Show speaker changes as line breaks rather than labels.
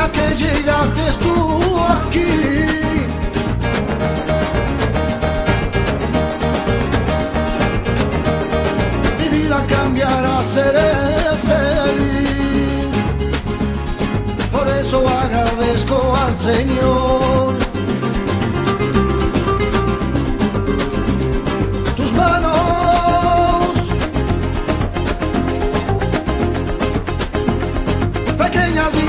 día que llegaste tú aquí, mi vida cambiará, seré feliz. Por eso agradezco al Señor. Tus manos pequeñas y